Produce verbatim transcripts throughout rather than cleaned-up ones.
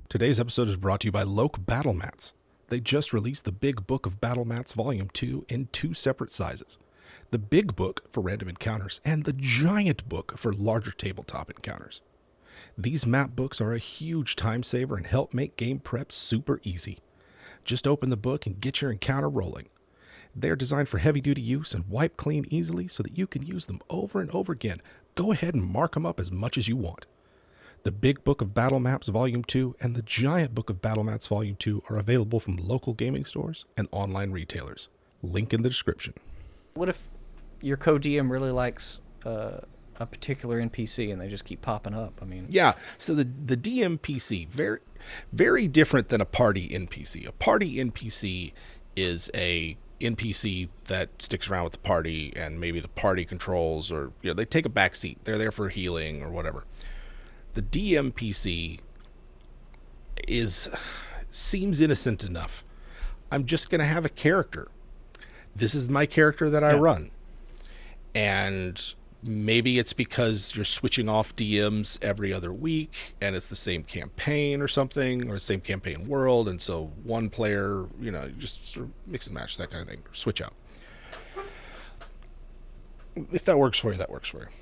Today's episode is brought to you by Loke Battle Mats. They just released the Big Book of Battle Mats Volume two in two separate sizes. The Big Book for random encounters and the Giant Book for larger tabletop encounters. These map books are a huge time saver and help make game prep super easy. Just open the book and get your encounter rolling. They're designed for heavy-duty use and wipe clean easily so that you can use them over and over again. Go ahead and mark them up as much as you want. The Big Book of Battle Maps Volume two and the Giant Book of Battle Mats Volume two are available from local gaming stores and online retailers. Link in the description. What if your co-D M really likes uh, a particular N P C and they just keep popping up? I mean, Yeah, so the, the D M P C, very, very different than a party N P C. A party N P C is a N P C that sticks around with the party and maybe the party controls, or you know, they take a back seat. They're there for healing or whatever. The D M P C is seems innocent enough. I'm just going to have a character. This is my character that I Yeah. run. And maybe it's because you're switching off D Ms every other week and it's the same campaign or something, or the same campaign world. And so one player, you know, just sort of mix and match, that kind of thing. Switch out. If that works for you, that works for you.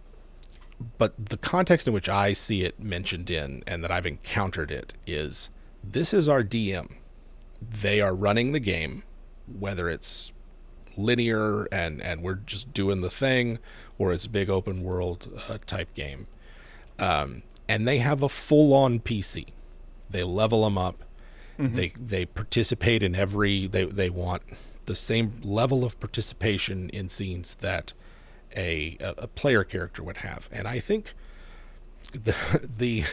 But the context in which I see it mentioned in, and that I've encountered it, is this is our D M. They are running the game, whether it's linear and, and we're just doing the thing, or it's a big open world uh, type game. Um, and they have a full-on P C. They level them up. Mm-hmm. They they participate in every... They, they want the same level of participation in scenes that a a player character would have. And I think the the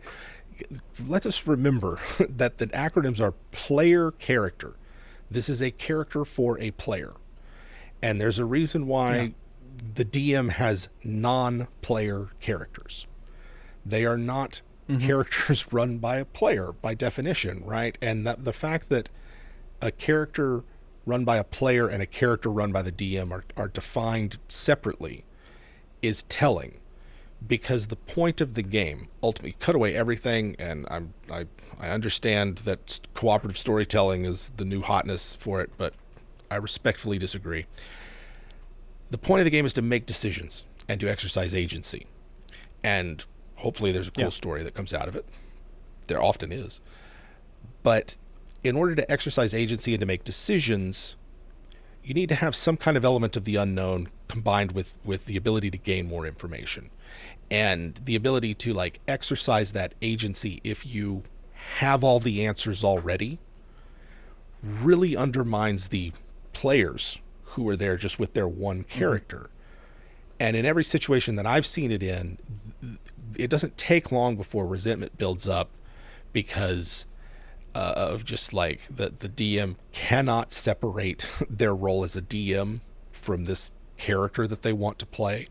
let us remember that the acronyms are player character. This is a character for a player. And there's a reason why yeah. the D M has non-player characters. They are not mm-hmm. characters run by a player by definition, right? And that, the fact that a character run by a player and a character run by the D M are, are defined separately is telling, because the point of the game, ultimately, cut away everything, and I'm, I I understand that cooperative storytelling is the new hotness for it, but I respectfully disagree. The point of the game is to make decisions and to exercise agency, and hopefully there's a cool yeah. story that comes out of it. There often is. But in order to exercise agency and to make decisions, you need to have some kind of element of the unknown combined with, with the ability to gain more information. And the ability to like exercise that agency if you have all the answers already really undermines the players who are there just with their one character. Mm-hmm. And in every situation that I've seen it in, it doesn't take long before resentment builds up because Uh, of just like the, the D M cannot separate their role as a D M from this character that they want to play.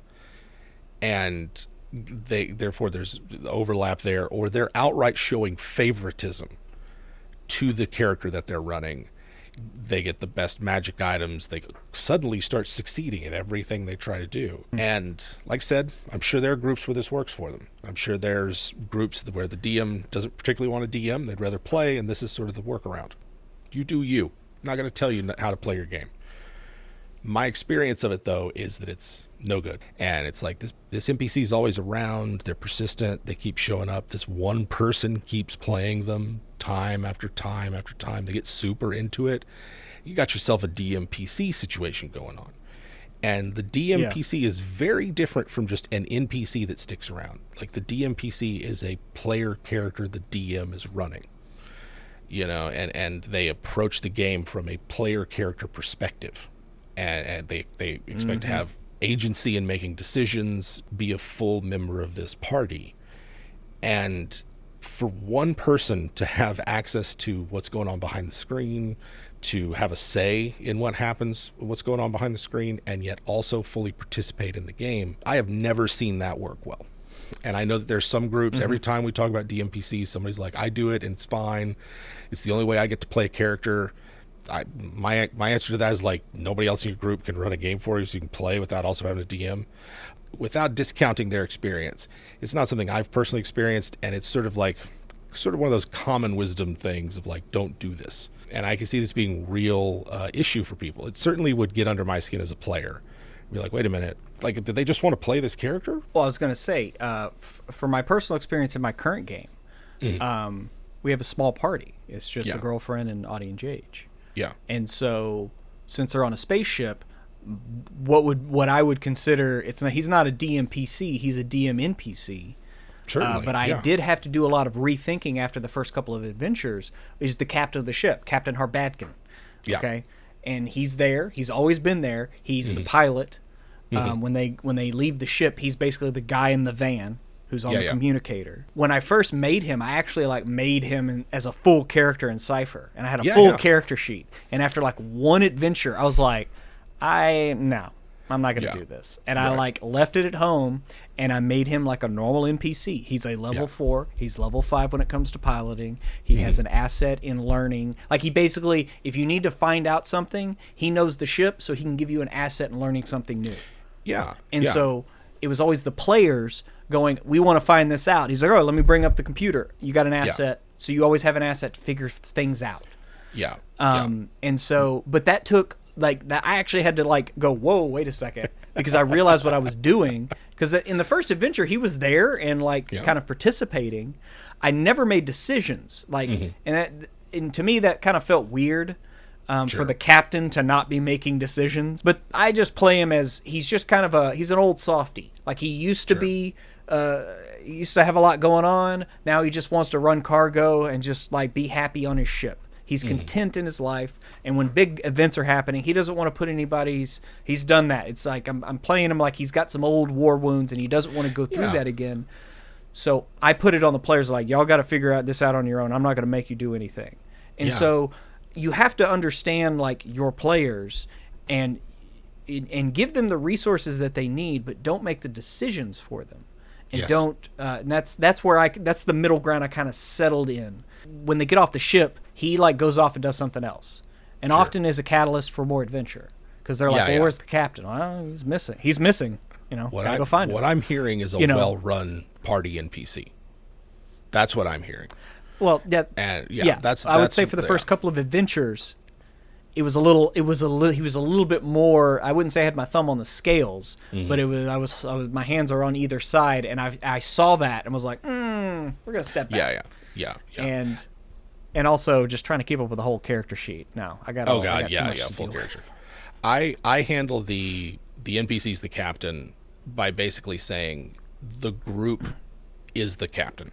And they therefore there's overlap there, or they're outright showing favoritism to the character that they're running. They get the best magic items. They suddenly start succeeding at everything they try to do. Mm-hmm. And like I said, I'm sure there are groups where this works for them. I'm sure there's groups where the D M doesn't particularly want a D M. They'd rather play, and this is sort of the workaround. You do you. I'm not going to tell you how to play your game. My experience of it, though, is that it's no good. And it's like this, this N P C is always around. They're persistent. They keep showing up. This one person keeps playing them time after time after time. They get super into it. You got yourself a D M P C situation going on. And the D M P C yeah. is very different from just an N P C that sticks around. Like the D M P C is a player character the D M is running. You know, and, and they approach the game from a player character perspective. And, and they, they expect mm-hmm. to have agency in making decisions, be a full member of this party. And for one person to have access to what's going on behind the screen, to have a say in what happens, what's going on behind the screen, and yet also fully participate in the game, I have never seen that work well. And I know that there's some groups, mm-hmm. every time we talk about D M P Cs, somebody's like, I do it and it's fine. It's the only way I get to play a character. I, my my answer to that is like, nobody else in your group can run a game for you so you can play without also having a D M. Without discounting their experience, it's not something I've personally experienced, and it's sort of like, sort of one of those common wisdom things of like, don't do this. And I can see this being a real uh, issue for people. It certainly would get under my skin as a player. Be like, wait a minute, like, did they just want to play this character? Well, I was going to say, uh, f- for my personal experience in my current game, Mm-hmm. um, we have a small party. It's just Yeah. a girlfriend and Audie and Jage. Yeah. And so, since they're on a spaceship, what would what I would consider it's not, he's not a D M P C, he's a D M N P C. Certainly. Uh, but I yeah. did have to do a lot of rethinking after the first couple of adventures. Is the captain of the ship, Captain Harbadkin? Yeah. Okay, and he's there. He's always been there. He's Mm-hmm. the pilot. Um, when they when they leave the ship, he's basically the guy in the van who's on Yeah, the yeah. communicator. When I first made him, I actually like made him in, as a full character in Cypher, and I had a Yeah, full yeah. character sheet. And after like one adventure, I was like, I no, I'm not gonna Yeah. do this. And I Right. like left it at home, and I made him like a normal N P C. He's a level Yeah. four. He's level five when it comes to piloting. He Mm-hmm. has an asset in learning. Like he basically, if you need to find out something, he knows the ship, so he can give you an asset in learning something new. Yeah. And yeah. so it was always the players going, we want to find this out. He's like, oh, let me bring up the computer. You got an asset. So you always have an asset to figure things out. Yeah. Um, And so, but that took, like, that I actually had to, like, go, whoa, wait a second. Because I realized what I was doing. Because in the first adventure, he was there and, like, Yeah. kind of participating. I never made decisions. Like, Mm-hmm. and, that, and to me, that kind of felt weird. Um, Sure. For the captain to not be making decisions, but I just play him as he's just kind of a he's an old softy. Like he used to Sure. be, uh, he used to have a lot going on. Now he just wants to run cargo and just like be happy on his ship. He's Mm-hmm. content in his life, and when big events are happening, he doesn't want to put anybody's. He's done that. It's like I'm I'm playing him like he's got some old war wounds, and he doesn't want to go through Yeah. that again. So I put it on the players like y'all got to figure out this out on your own. I'm not going to make you do anything. And Yeah. so you have to understand like your players and and give them the resources that they need, but don't make the decisions for them. And Yes. don't uh, and that's that's where I that's the middle ground I kind of settled in. When they get off the ship, he like goes off and does something else. And Sure. often is a catalyst for more adventure because they're like, Yeah, "Well, yeah. where's the captain?" Well, he's missing. He's missing. You know, What gotta I go find what him. I'm hearing is a You know. well-run party N P C. That's what I'm hearing. Well, yeah, And yeah, yeah. that's I would that's- say for the yeah. first couple of adventures, it was a little. It was a little. He was a little bit more. I wouldn't say I had my thumb on the scales, Mm-hmm. but it was. I was. I was. My hands are on either side, and I. I saw that and was like, mm, "We're gonna step back." Yeah, yeah, yeah, yeah. And, and also just trying to keep up with the whole character sheet. No, I got. Oh I god, got too yeah, much yeah, to full deal with. character. I I handle the the N P Cs, the captain, by basically saying the group is the captain.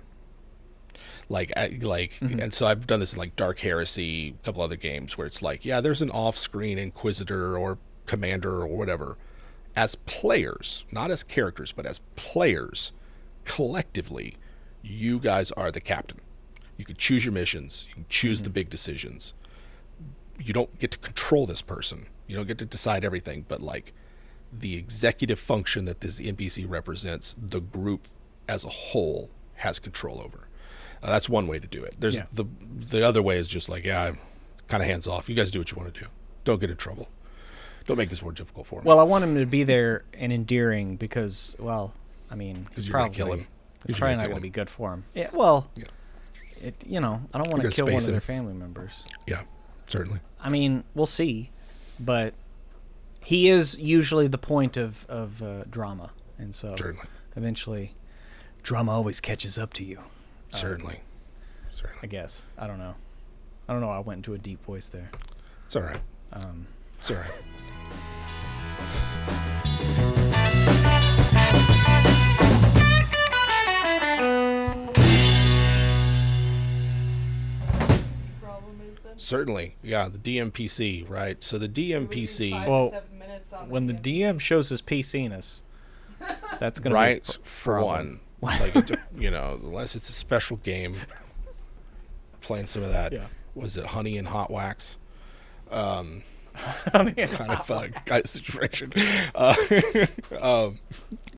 Like, I, like, Mm-hmm. and so I've done this in like Dark Heresy, a couple other games where it's like, yeah, there's an off-screen Inquisitor or Commander or whatever. As players, not as characters, but as players, collectively, you guys are the captain. You can choose your missions. You can choose Mm-hmm. the big decisions. You don't get to control this person. You don't get to decide everything, but like the executive function that this N P C represents, the group as a whole has control over. Uh, that's one way to do it. There's Yeah. the the other way is just like, yeah, I'm kind of hands off. You guys do what you want to do. Don't get in trouble. Don't make this more difficult for me. Well, I want him to be there and endearing because, well, I mean, it's you're gonna probably kill him. It's 'Cause you're probably gonna not kill going to him. be good for him. Yeah. Well, Yeah. it. You know, I don't want You're to gonna kill one space of their him. family members. Yeah, certainly. I mean, we'll see, but he is usually the point of of uh, drama, and so Certainly. eventually, drama always catches up to you. Certainly. I Certainly. guess I don't know. I don't know. I went into a deep voice there. It's all right. Um, It's all right. Problem is then? Certainly. Yeah, the D M P C, right? So the D M P C, Losing five to Well, seven minutes on when the game. D M shows his P C-ness, that's gonna right? be a pr- For problem. one, like it, you know, unless it's a special game, playing some of that. Yeah. Was it Honey and Hot Wax? Um, I mean, kind of uh, kind of situation. Uh, um,